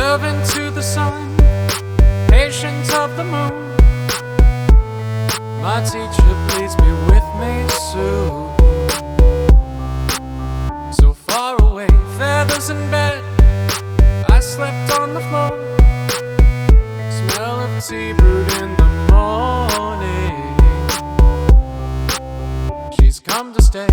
servant to the sun, patient of the moon. My teacher, please be with me soon. So far away, feathers in bed, I slept on the floor. Smell of tea brewed in the morning. She's come to stay.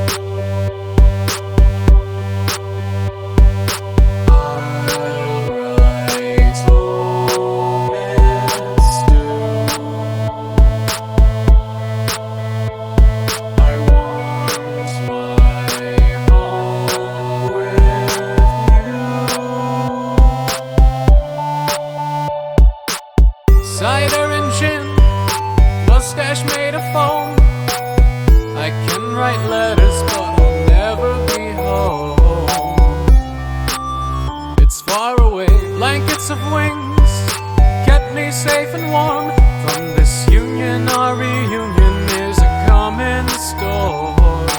Cider and gin, mustache made of foam. I can write letters, but I'll never be home. It's far away, blankets of wings kept me safe and warm. From this union, our reunion is a coming storm.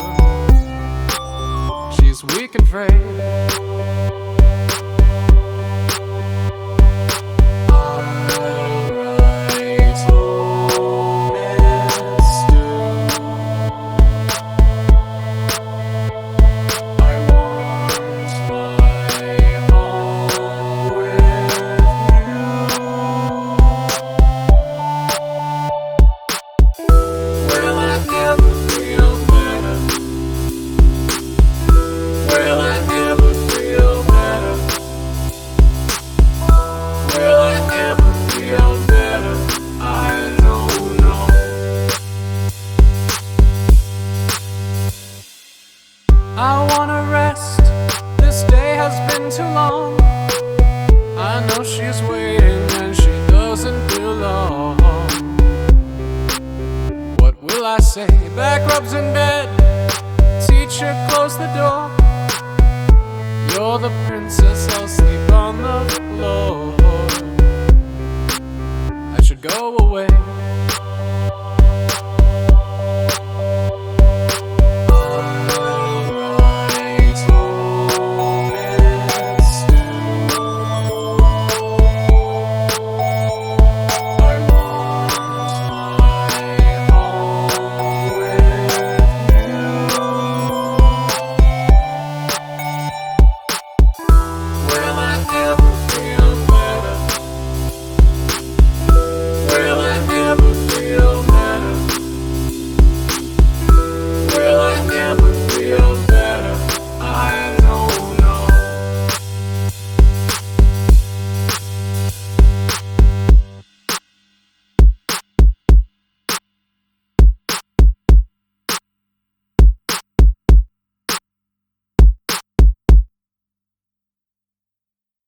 She's weak and frail. I wanna rest, this day has been too long. I know she's waiting and she doesn't belong. What will I say? Back rubs in bed, teacher close the door. You're the princess, I'll sleep on the floor. I should go away.